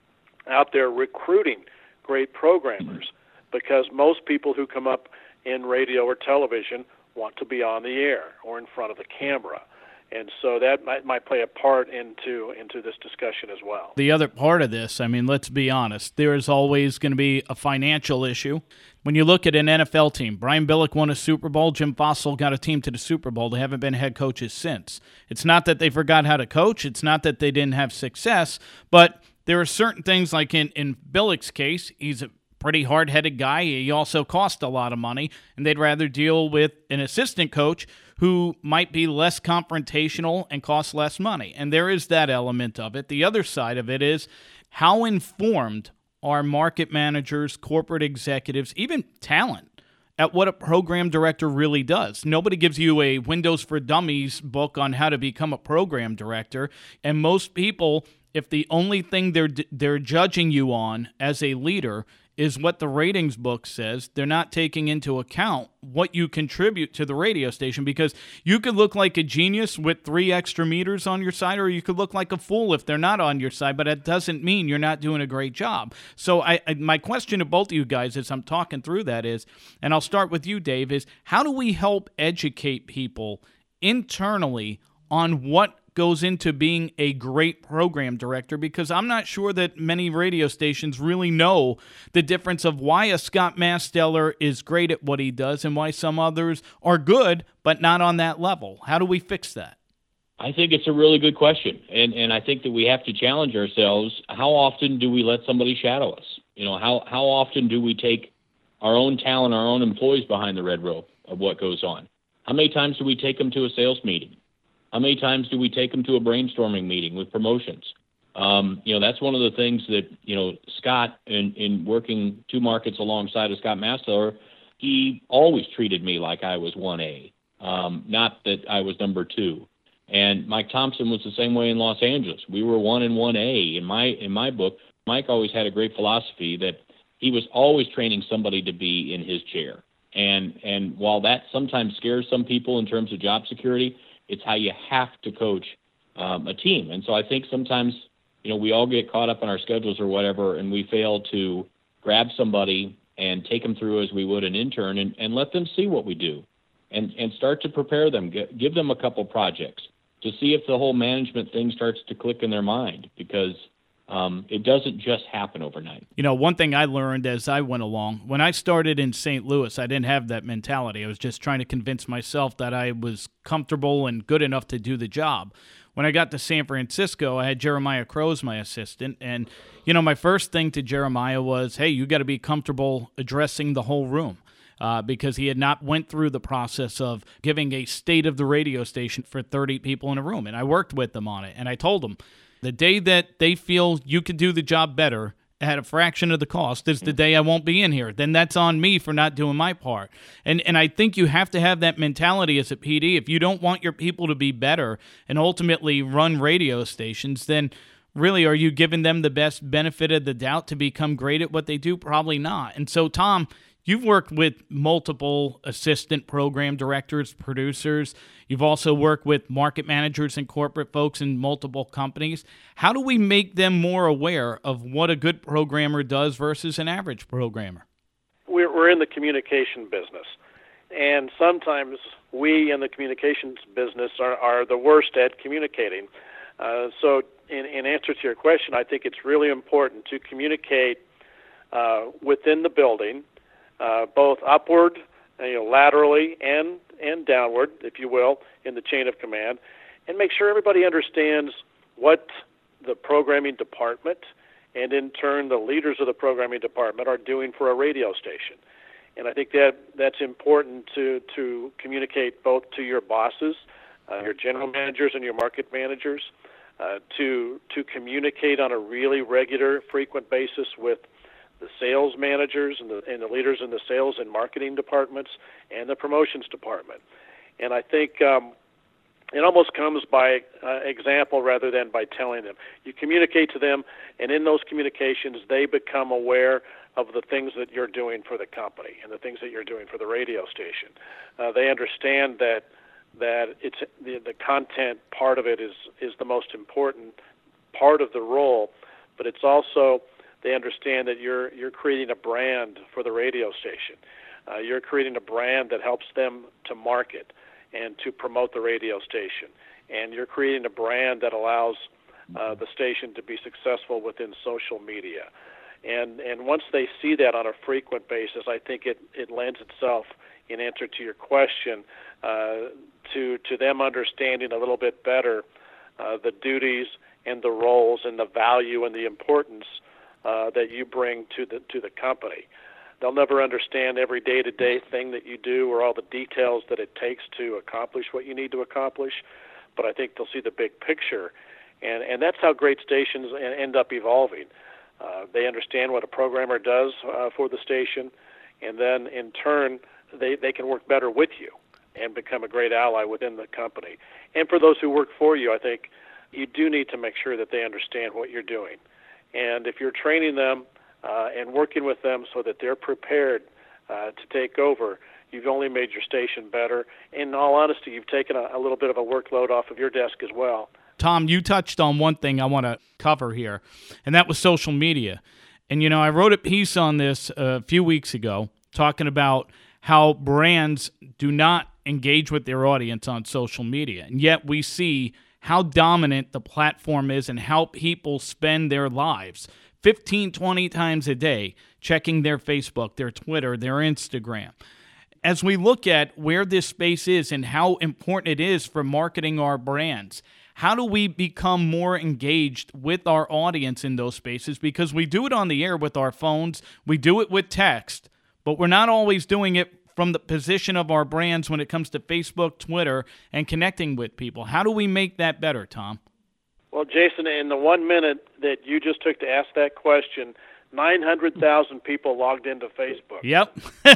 out there recruiting great programmers because most people who come up in radio or television want to be on the air or in front of the camera. And so that might play a part into this discussion as well. The other part of this, I mean, let's be honest, there is always going to be a financial issue. When you look at an NFL team, Brian Billick won a Super Bowl, Jim Fossil got a team to the Super Bowl. They haven't been head coaches since. It's not that they forgot how to coach. It's not that they didn't have success. But there are certain things like in Billick's case, he's a pretty hard-headed guy. He also cost a lot of money, and they'd rather deal with an assistant coach who might be less confrontational and cost less money. And there is that element of it. The other side of it is how informed are market managers, corporate executives, even talent at what a program director really does. Nobody gives you a Windows for Dummies book on how to become a program director. And most people, if the only thing they're judging you on as a leader is what the ratings book says, they're not taking into account what you contribute to the radio station, because you could look like a genius with 3 extra meters on your side, or you could look like a fool if they're not on your side, but it doesn't mean you're not doing a great job. So my question to both of you guys as I'm talking through that is, and I'll start with you, Dave, is how do we help educate people internally on what goes into being a great program director? Because I'm not sure that many radio stations really know the difference of why a Scott Masteller is great at what he does and why some others are good but not on that level. How do we fix that? I think it's a really good question, and I think that we have to challenge ourselves. How often do we let somebody shadow us? How often do we take our own talent, our own employees behind the red rope of what goes on? How many times do we take them to a sales meeting? How many times do we take them to a brainstorming meeting with promotions? That's one of the things that, Scott, in working 2 markets alongside of Scott Masteller, he always treated me like I was 1A, not that I was number 2. And Mike Thompson was the same way in Los Angeles. We were 1 and 1A. In my book, Mike always had a great philosophy that he was always training somebody to be in his chair. And while that sometimes scares some people in terms of job security, it's how you have to coach a team. And so I think sometimes, we all get caught up on our schedules or whatever, and we fail to grab somebody and take them through as we would an intern and let them see what we do and start to prepare them, give them a couple projects to see if the whole management thing starts to click in their mind, because it doesn't just happen overnight. One thing I learned as I went along, when I started in St. Louis, I didn't have that mentality. I was just trying to convince myself that I was comfortable and good enough to do the job. When I got to San Francisco, I had Jeremiah Crow as my assistant. And, my first thing to Jeremiah was, hey, you got to be comfortable addressing the whole room. Because he had not went through the process of giving a state of the radio station for 30 people in a room. And I worked with them on it. And I told them, the day that they feel you can do the job better at a fraction of the cost is the day I won't be in here. Then that's on me for not doing my part. And I think you have to have that mentality as a PD. If you don't want your people to be better and ultimately run radio stations, then really, are you giving them the best benefit of the doubt to become great at what they do? Probably not. And so, Tom, you've worked with multiple assistant program directors, producers. You've also worked with market managers and corporate folks in multiple companies. How do we make them more aware of what a good programmer does versus an average programmer? We're in the communication business, and sometimes we in the communications business are the worst at communicating. So in answer to your question, I think it's really important to communicate within the building, both upward, laterally, and downward, if you will, in the chain of command, and make sure everybody understands what the programming department and, in turn, the leaders of the programming department are doing for a radio station. And I think that's important to communicate both to your bosses, your general managers and your market managers, to communicate on a really regular, frequent basis with the sales managers and the leaders in the sales and marketing departments and the promotions department. And I think it almost comes by example rather than by telling them. You communicate to them, and in those communications, they become aware of the things that you're doing for the company and the things that you're doing for the radio station. They understand that it's the content part of it is the most important part of the role, but it's also they understand that you're creating a brand for the radio station. You're creating a brand that helps them to market and to promote the radio station. And you're creating a brand that allows the station to be successful within social media. And once they see that on a frequent basis, I think it lends itself, in answer to your question, to them understanding a little bit better the duties and the roles and the value and the importance that you bring to the company. They'll never understand every day-to-day thing that you do or all the details that it takes to accomplish what you need to accomplish, but I think they'll see the big picture, and that's how great stations end up evolving. They understand what a programmer does for the station, and then in turn they can work better with you and become a great ally within the company. And for those who work for you, I think you do need to make sure that they understand what you're doing. And if you're training them and working with them so that they're prepared to take over, you've only made your station better. In all honesty, you've taken a little bit of a workload off of your desk as well. Tom, you touched on one thing I want to cover here, and that was social media. And, I wrote a piece on this a few weeks ago talking about how brands do not engage with their audience on social media, and yet we see how dominant the platform is and how people spend their lives 15, 20 times a day checking their Facebook, their Twitter, their Instagram. As we look at where this space is and how important it is for marketing our brands, how do we become more engaged with our audience in those spaces? Because we do it on the air with our phones, we do it with text, but we're not always doing it from the position of our brands when it comes to Facebook, Twitter, and connecting with people. How do we make that better, Tom? Well, Jason, in the 1 minute that you just took to ask that question, 900,000 people logged into Facebook. Yep.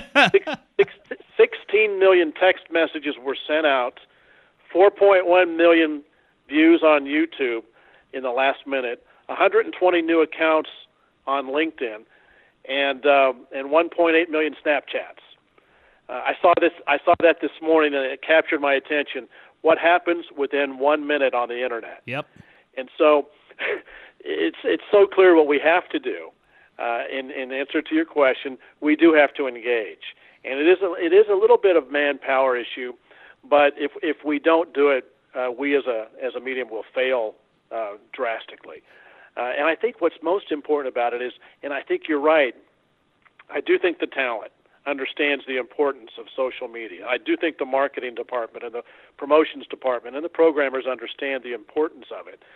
16 million text messages were sent out, 4.1 million views on YouTube in the last minute, 120 new accounts on LinkedIn, and 1.8 million Snapchats. I saw that this morning, and it captured my attention. What happens within 1 minute on the internet? Yep. And so it's so clear what we have to do. In answer to your question, we do have to engage, and it is a little bit of manpower issue, but if we don't do it, we as a medium will fail drastically. And I think what's most important about it is, and I think you're right, I do think the talent understands the importance of social media. I do think the marketing department and the promotions department and the programmers understand the importance of it.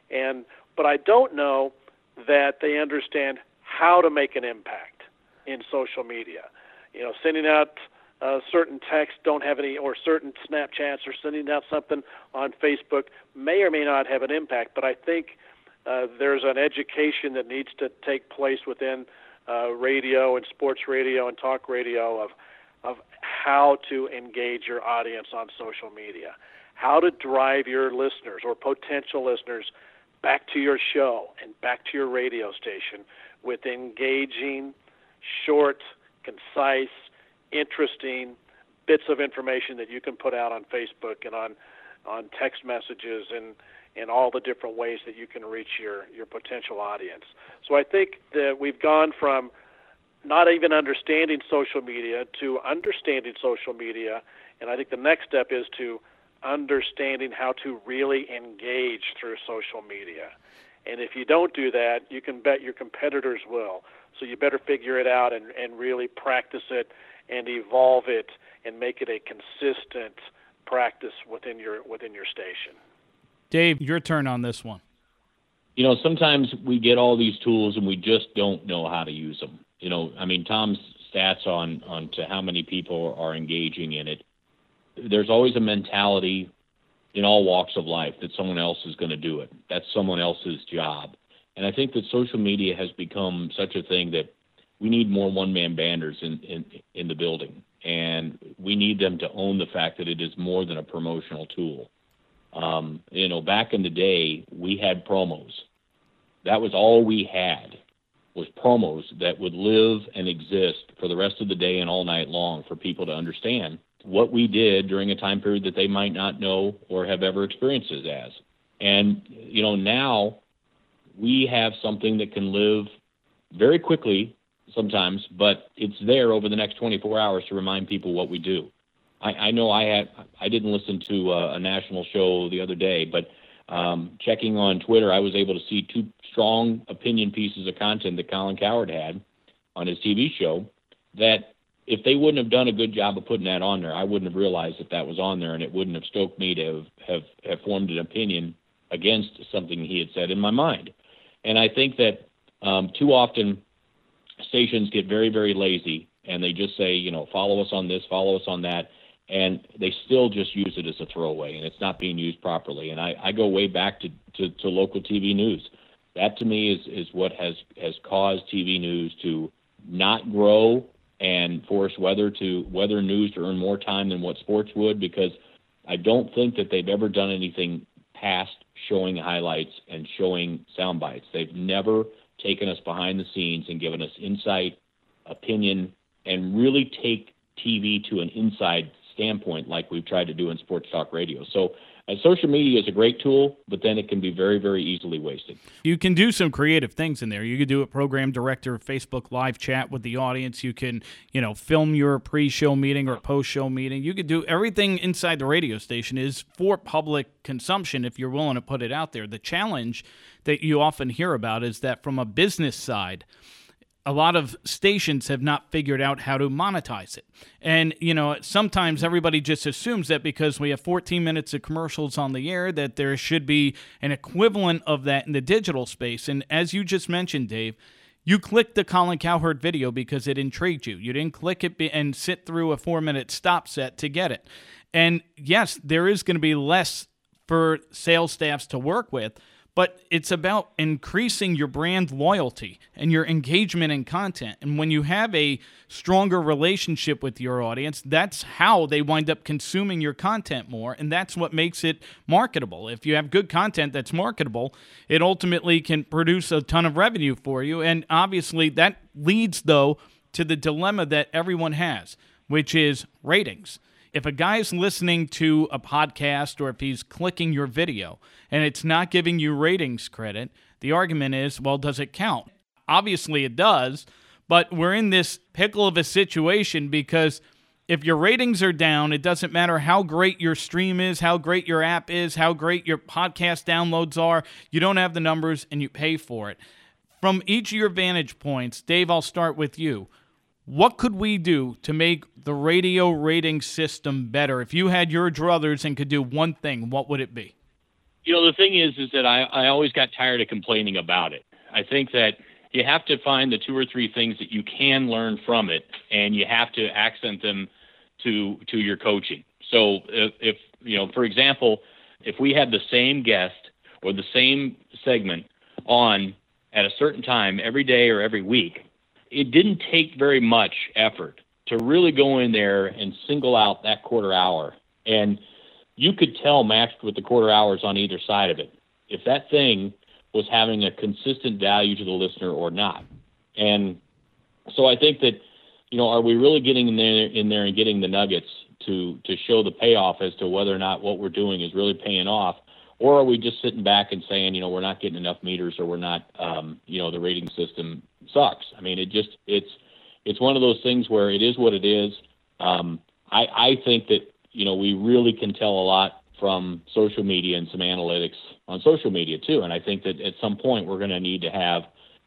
But I don't know that they understand how to make an impact in social media. Sending out certain texts don't have any, or certain Snapchats, or sending out something on Facebook may or may not have an impact. But I think there's an education that needs to take place within radio and sports radio and talk radio of how to engage your audience on social media, how to drive your listeners or potential listeners back to your show and back to your radio station with engaging, short, concise, interesting bits of information that you can put out on Facebook and on text messages and all the different ways that you can reach your potential audience. So I think that we've gone from not even understanding social media to understanding social media, and I think the next step is to understanding how to really engage through social media. And if you don't do that, you can bet your competitors will. So you better figure it out and really practice it and evolve it and make it a consistent practice within your station. Dave, your turn on this one. Sometimes we get all these tools and we just don't know how to use them. Tom's stats on to how many people are engaging in it. There's always a mentality in all walks of life that someone else is going to do it. That's someone else's job. And I think that social media has become such a thing that we need more one-man banders in the building. And we need them to own the fact that it is more than a promotional tool. Back in the day, we had promos. That was all we had, was promos that would live and exist for the rest of the day and all night long for people to understand what we did during a time period that they might not know or have ever experienced it as. And, now we have something that can live very quickly sometimes, but it's there over the next 24 hours to remind people what we do. I know I didn't listen to a national show the other day, but checking on Twitter, I was able to see 2 strong opinion pieces of content that Colin Cowherd had on his TV show that if they wouldn't have done a good job of putting that on there, I wouldn't have realized that was on there, and it wouldn't have stoked me to have formed an opinion against something he had said in my mind. And I think that too often stations get very, very lazy, and they just say, follow us on this, follow us on that, and they still just use it as a throwaway, and it's not being used properly. And I go way back to local TV news. That, to me, is what has caused TV news to not grow and force weather news to earn more time than what sports would, because I don't think that they've ever done anything past showing highlights and showing sound bites. They've never taken us behind the scenes and given us insight, opinion, and really take TV to an inside standpoint like we've tried to do in sports talk radio. So social media is a great tool, but then it can be very, very easily wasted. You can do some creative things in there. You could do a program director, Facebook live chat with the audience. You can, film your pre-show meeting or post-show meeting. You could do everything inside the radio station is for public consumption if you're willing to put it out there. The challenge that you often hear about is that from a business side, a lot of stations have not figured out how to monetize it. And, sometimes everybody just assumes that because we have 14 minutes of commercials on the air that there should be an equivalent of that in the digital space. And as you just mentioned, Dave, you clicked the Colin Cowherd video because it intrigued you. You didn't click it and sit through a 4-minute stop set to get it. And yes, there is going to be less for sales staffs to work with, but it's about increasing your brand loyalty and your engagement in content. And when you have a stronger relationship with your audience, that's how they wind up consuming your content more, and that's what makes it marketable. If you have good content that's marketable, it ultimately can produce a ton of revenue for you. And obviously that leads, though, to the dilemma that everyone has. which is ratings. If a guy's listening to a podcast or if he's clicking your video and it's not giving you ratings credit, the argument is, well, does it count? Obviously it does, but we're in this pickle of a situation because if your ratings are down, it doesn't matter how great your stream is, how great your app is, how great your podcast downloads are. You don't have the numbers and you pay for it. From each of your vantage points, Dave, I'll start with you. What could we do to make the radio rating system better? If you had your druthers and could do one thing, what would it be? The thing is that I always got tired of complaining about it. I think that you have to find the 2 or 3 things that you can learn from it, and you have to accent them to your coaching. So if for example, if we had the same guest or the same segment on at a certain time every day or every week, it didn't take very much effort to really go in there and single out that quarter hour. And you could tell, matched with the quarter hours on either side of it, if that thing was having a consistent value to the listener or not. And so I think that, are we really getting in there and getting the nuggets to show the payoff as to whether or not what we're doing is really paying off? Or are we just sitting back and saying, we're not getting enough meters, or we're not, the rating system sucks? I mean, it's one of those things where it is what it is. I think that, we really can tell a lot from social media and some analytics on social media too. And I think that at some point we're going to need to have,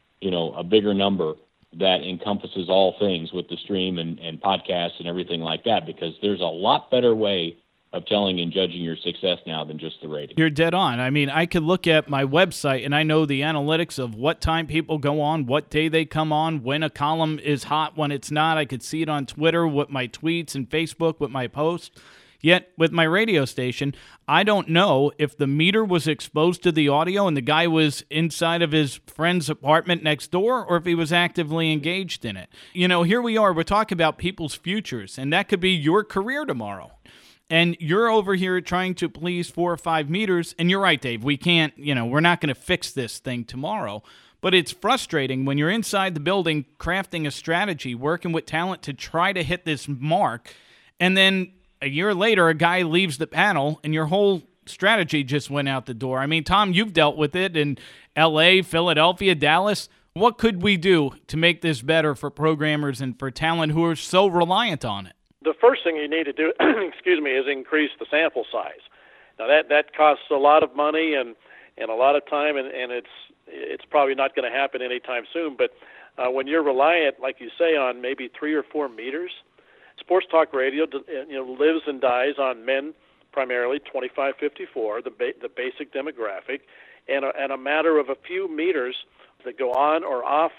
a bigger number that encompasses all things with the stream and podcasts and everything like that, because there's a lot better way of telling and judging your success now than just the rating. You're dead on. I mean, I could look at my website and I know the analytics of what time people go on, what day they come on, when a column is hot, when it's not. I could see it on Twitter with my tweets and Facebook with my posts. Yet with my radio station, I don't know if the meter was exposed to the audio and the guy was inside of his friend's apartment next door, or if he was actively engaged in it. Here we are, we're talking about people's futures, and that could be your career tomorrow. And you're over here trying to please 4 or 5 meters, and you're right, Dave, we can't, we're not going to fix this thing tomorrow. But it's frustrating when you're inside the building crafting a strategy, working with talent to try to hit this mark, and then a year later, a guy leaves the panel, and your whole strategy just went out the door. I mean, Tom, you've dealt with it in L.A., Philadelphia, Dallas. What could we do to make this better for programmers and for talent who are so reliant on it? The first thing you need to do, is increase the sample size. Now, that costs a lot of money and a lot of time, and it's probably not going to happen anytime soon. But when you're reliant, like you say, on maybe 3 or 4 meters, sports talk radio, lives and dies on men primarily, 25-54, the basic demographic, and a matter of a few meters that go on or off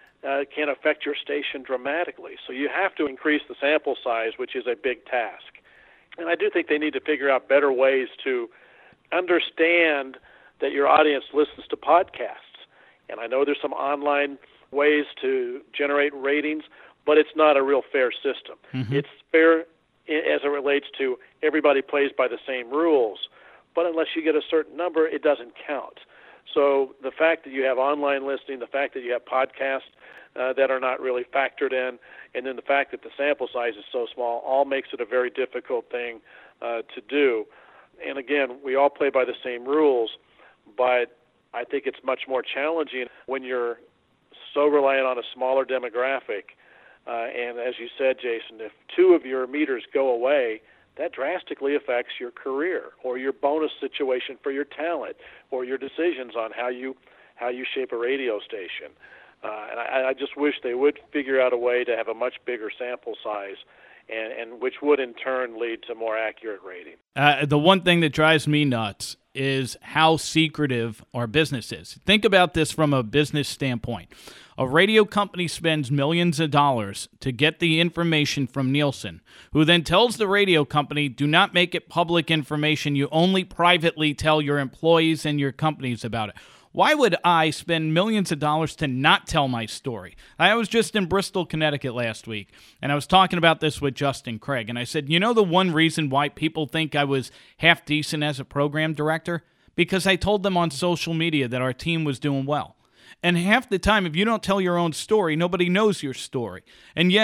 can affect your station dramatically. So you have to increase the sample size, which is a big task. And I do think they need to figure out better ways to understand that your audience listens to podcasts. And I know there's some online ways to generate ratings, but it's not a real fair system. Mm-hmm. It's fair as it relates to everybody plays by the same rules, but unless you get a certain number, it doesn't count. So the fact that you have online listening, the fact that you have podcasts that are not really factored in, and then the fact that the sample size is so small, all makes it a very difficult thing to do. And again, we all play by the same rules, but I think it's much more challenging when you're so reliant on a smaller demographic. And as you said, Jason, if 2 of your meters go away, that drastically affects your career or your bonus situation for your talent or your decisions on how you shape a radio station. And I just wish they would figure out a way to have a much bigger sample size, and which would in turn lead to more accurate rating. The one thing that drives me nuts is how secretive our business is. Think about this from a business standpoint. A radio company spends millions of dollars to get the information from Nielsen, who then tells the radio company, do not make it public information. You only privately tell your employees and your companies about it. Why would I spend millions of dollars to not tell my story? I was just in Bristol, Connecticut last week, and I was talking about this with Justin Craig, and I said, the one reason why people think I was half decent as a program director? Because I told them on social media that our team was doing well. And half the time, if you don't tell your own story, nobody knows your story. And yet,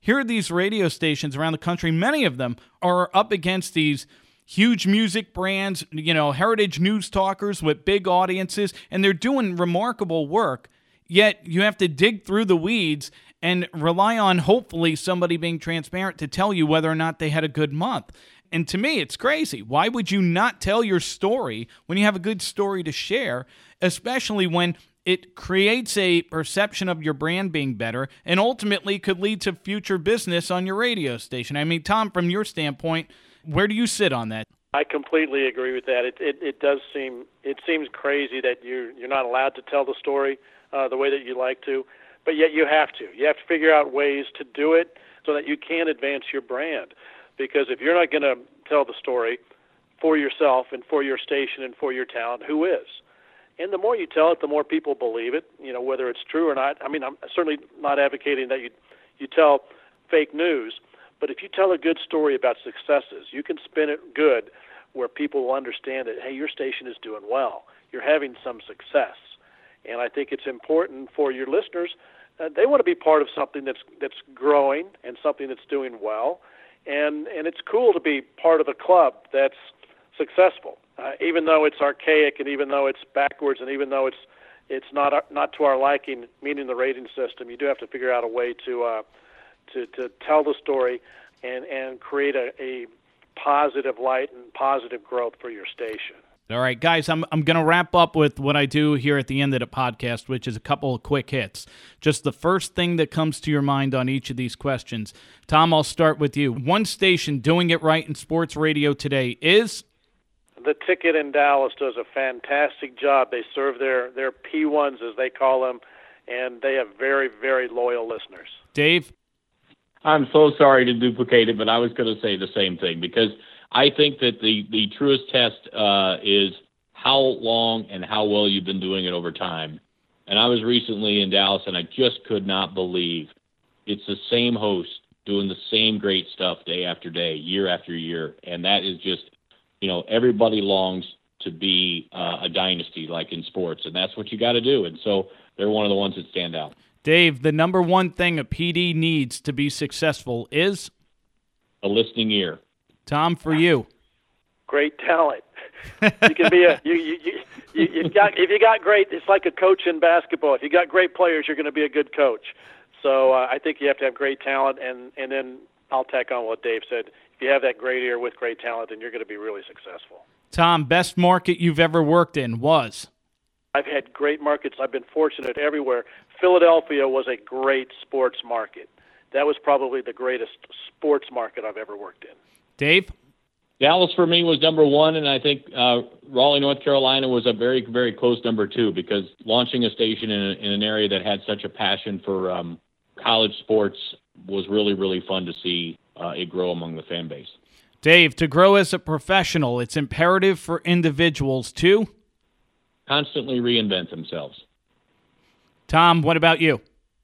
here are these radio stations around the country. Many of them are up against these huge music brands, heritage news talkers with big audiences, and they're doing remarkable work. Yet you have to dig through the weeds and rely on, hopefully, somebody being transparent to tell you whether or not they had a good month. And to me, it's crazy. Why would you not tell your story when you have a good story to share, especially when it creates a perception of your brand being better and ultimately could lead to future business on your radio station? I mean, Tom, from your standpoint, where do you sit on that? I completely agree with that. It seems crazy that you're not allowed to tell the story the way that you like to, but yet you have to. You have to figure out ways to do it so that you can advance your brand. Because if you're not going to tell the story for yourself and for your station and for your talent, who is? And the more you tell it, the more people believe it, whether it's true or not. I mean, I'm certainly not advocating that you tell fake news, but if you tell a good story about successes, you can spin it good where people will understand that, hey, your station is doing well. You're having some success. And I think it's important for your listeners. They want to be part of something that's growing and something that's doing well. And it's cool to be part of a club that's successful. Even though it's archaic and even though it's backwards and even though it's not to our liking, meaning the rating system, you do have to figure out a way to tell the story and create a positive light and positive growth for your station. All right, guys, I'm going to wrap up with what I do here at the end of the podcast, which is a couple of quick hits. Just the first thing that comes to your mind on each of these questions. Tom, I'll start with you. One station doing it right in sports radio today is? The Ticket in Dallas does a fantastic job. They serve their P1s, as they call them, and they have very, very loyal listeners. Dave? I'm so sorry to duplicate it, but I was going to say the same thing, because I think that the truest test is how long and how well you've been doing it over time. And I was recently in Dallas, and I just could not believe it's the same host doing the same great stuff day after day, year after year. And that is just, everybody longs to be a dynasty like in sports, and that's what you got to do. And so they're one of the ones that stand out. Dave, the number one thing a PD needs to be successful is? A listening ear. Tom, for you. Great talent. You can be if you got great, it's like a coach in basketball. If you got great players, you're going to be a good coach. So I think you have to have great talent, and then I'll tack on what Dave said. If you have that great ear with great talent, then you're going to be really successful. Tom, best market you've ever worked in was? I've had great markets. I've been fortunate everywhere. Philadelphia was a great sports market. That was probably the greatest sports market I've ever worked in. Dave? Dallas for me was number one, and I think Raleigh, North Carolina was a very, very close number two, because launching a station in an area that had such a passion for college sports was really, really fun to see it grow among the fan base. Dave, to grow as a professional, it's imperative for individuals to? Constantly reinvent themselves. Tom, what about you?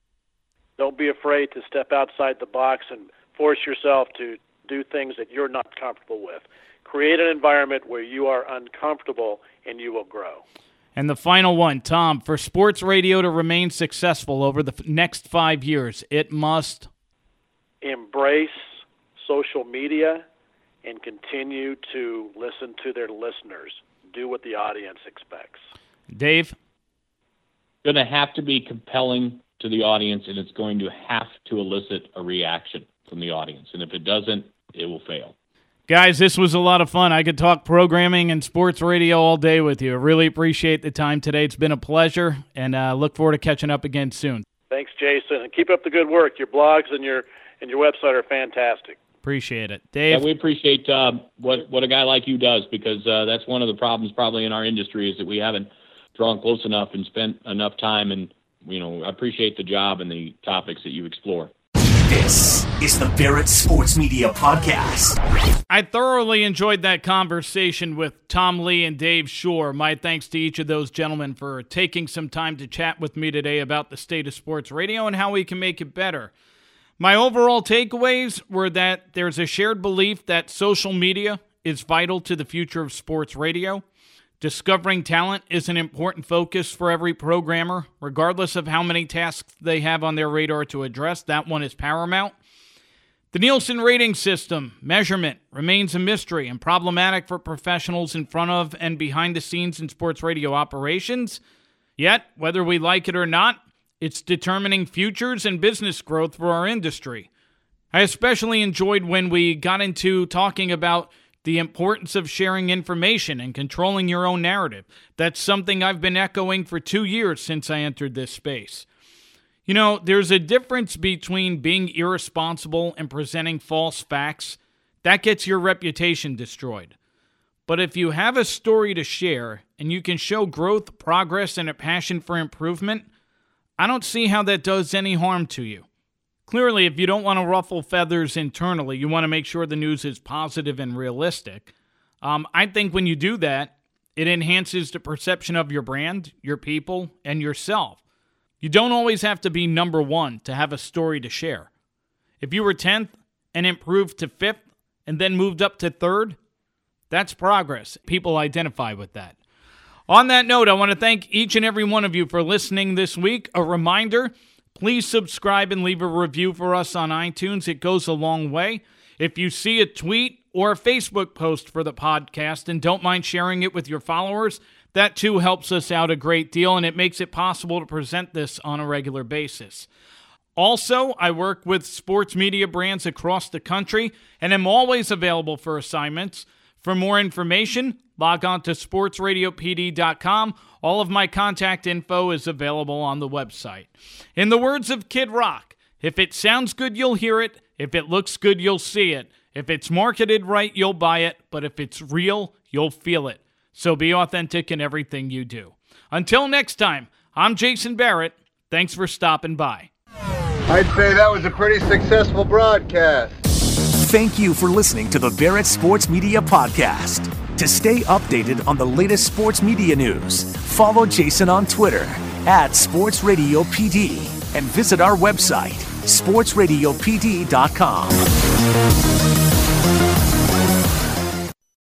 Don't be afraid to step outside the box and force yourself to do things that you're not comfortable with. Create an environment where you are uncomfortable and you will grow. And the final one, Tom, for sports radio to remain successful over the next 5 years, it must embrace social media and continue to listen to their listeners. Do what the audience expects. Dave? Going to have to be compelling to the audience, and it's going to have to elicit a reaction from the audience. And if it doesn't, it will fail. Guys, this was a lot of fun. I could talk programming and sports radio all day with you. I really appreciate the time today. It's been a pleasure, and look forward to catching up again soon. Thanks, Jason, and keep up the good work. Your blogs and your website are fantastic. Appreciate it. Dave? Yeah, we appreciate what a guy like you does, because that's one of the problems probably in our industry is that we haven't drawn close enough and spent enough time, and I appreciate the job and the topics that you explore. This is the Barrett Sports Media Podcast. I thoroughly enjoyed that conversation with Tom Lee and Dave Shore. My thanks to each of those gentlemen for taking some time to chat with me today about the state of sports radio and how we can make it better. My overall takeaways were that there's a shared belief that social media is vital to the future of sports radio. Discovering talent is an important focus for every programmer, regardless of how many tasks they have on their radar to address. That one is paramount. The Nielsen rating system measurement remains a mystery and problematic for professionals in front of and behind the scenes in sports radio operations. Yet, whether we like it or not, it's determining futures and business growth for our industry. I especially enjoyed when we got into talking about the importance of sharing information and controlling your own narrative. That's something I've been echoing for 2 years since I entered this space. You know, there's a difference between being irresponsible and presenting false facts. That gets your reputation destroyed. But if you have a story to share and you can show growth, progress, and a passion for improvement, I don't see how that does any harm to you. Clearly, if you don't want to ruffle feathers internally, you want to make sure the news is positive and realistic. I think when you do that, it enhances the perception of your brand, your people, and yourself. You don't always have to be number one to have a story to share. If you were 10th and improved to 5th and then moved up to 3rd, that's progress. People identify with that. On that note, I want to thank each and every one of you for listening this week. A reminder, please subscribe and leave a review for us on iTunes. It goes a long way. If you see a tweet or a Facebook post for the podcast and don't mind sharing it with your followers, that too helps us out a great deal, and it makes it possible to present this on a regular basis. Also, I work with sports media brands across the country and am always available for assignments. For more information, log on to sportsradiopd.com. All of my contact info is available on the website. In the words of Kid Rock, if it sounds good, you'll hear it. If it looks good, you'll see it. If it's marketed right, you'll buy it. But if it's real, you'll feel it. So be authentic in everything you do. Until next time, I'm Jason Barrett. Thanks for stopping by. I'd say that was a pretty successful broadcast. Thank you for listening to the Barrett Sports Media Podcast. To stay updated on the latest sports media news, follow Jason on Twitter @SportsRadioPD and visit our website, sportsradiopd.com.